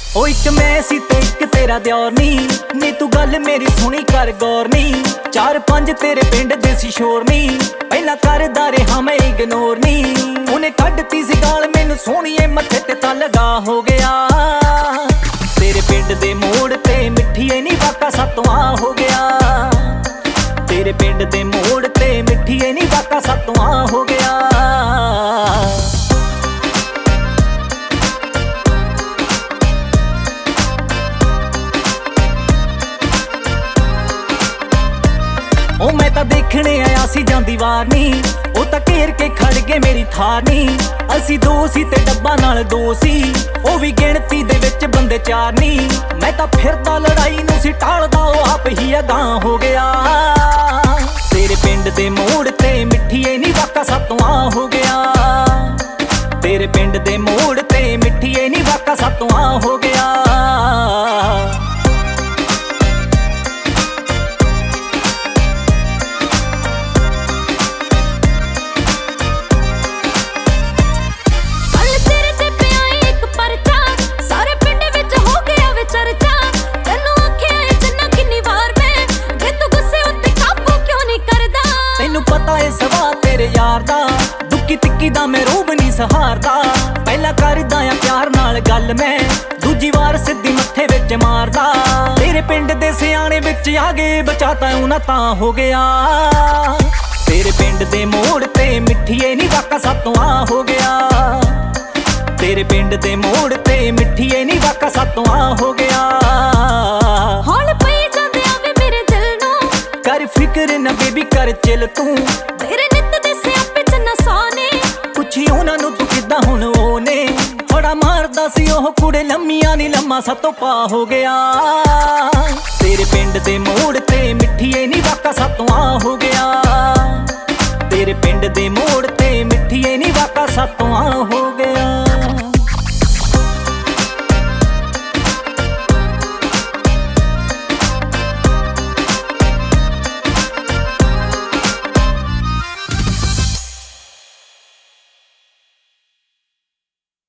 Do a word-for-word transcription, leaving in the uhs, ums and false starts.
ओ इक मैं सी ते इक तेरा दियोर नी नी तू गल मेरी सुनी कर गौर नी। चार पंज तेरे पिंड देसी शोर नी पहला करदा रहा मैं इग्नोर नी। उन्हें कड्डती सी गाल मैनू सोहणिए मत्थे ते तां लगा हो गया। तेरे पिंड दे मोड़ ते मिठीए नी वाका सतवां हो गया। तेरे पिंड दे मोड़ ते मिठीए नी वाका सतवां हो गया। ओ मैं तां देखने आया सी जांदी वार नी ओ तां घेर के खड़ गए मेरी थार नी। असी दो सी ते डब्बा नाल दो सी ओ भी गिणती दे विच बंदे चार नी। मैं तां फिरदा लड़ाई नूं सी टालदा ओ आप ही अगां हो गया। तेरे पिंड दे मोड़ ते मिठीए नी वाका सतवां हो गया। तेरे पिंड दे मोड़ ते मिठीए नी वाका सतवां हो गया। पता है सवा तेरे यार दा दुक्की तिक्की दा मैं रूब नहीं सहारदा। पहला करदा आ प्यार नाल गल मैं दूजी वार सिद्धी मत्थे विच मारदा। तेरे पिंड दे सियाणे विच आ गए बचाता उन्हां तां हो गया। तेरे पिंड दे मोड़ ते मिठीए नी वाका सतवां हो गया। तेरे पिंड दे मोड़ ते मिठीए नी वाका सतवां हो गया। हौल पई जांदे आवे मेरे दिल नूं कर फिक्र न बेबी कर चिल तू। तेरे नित दे सियापे च ना सोने पुछी उन्हां नूं तू किद्दां हुण ओने। थोड़ा मारदा सी ओह कुड़े लम्मियां नी लम्मा सतों पा हो गया। तेरे पिंड दे मोड़ ते मिठीए नी वाका सतवां हो गया। तेरे पिंड दे मोड़ ते मिठीए नी वाका सतवां हो गया।